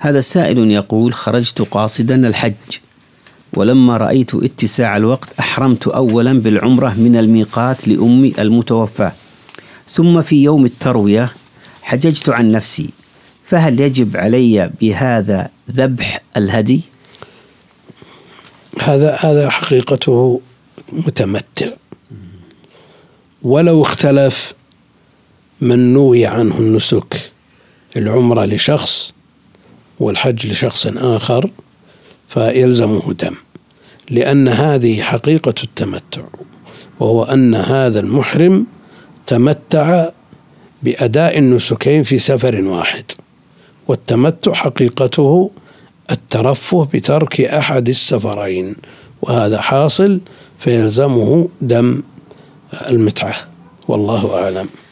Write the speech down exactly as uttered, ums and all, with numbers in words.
هذا سائل يقول: خرجت قاصدا الحج، ولما رأيت اتساع الوقت أحرمت أولا بالعمرة من الميقات لأمي المتوفاة، ثم في يوم التروية حججت عن نفسي، فهل يجب علي بهذا ذبح الهدي؟ هذا هذا حقيقته متمتع، ولو اختلف من نوي عنه النسك، العمرة لشخص والحج لشخص آخر، فيلزمه دم، لأن هذه حقيقة التمتع، وهو أن هذا المحرم تمتع بأداء النسكين في سفر واحد، والتمتع حقيقته الترفه بترك أحد السفرين، وهذا حاصل، فيلزمه دم المتعة، والله أعلم.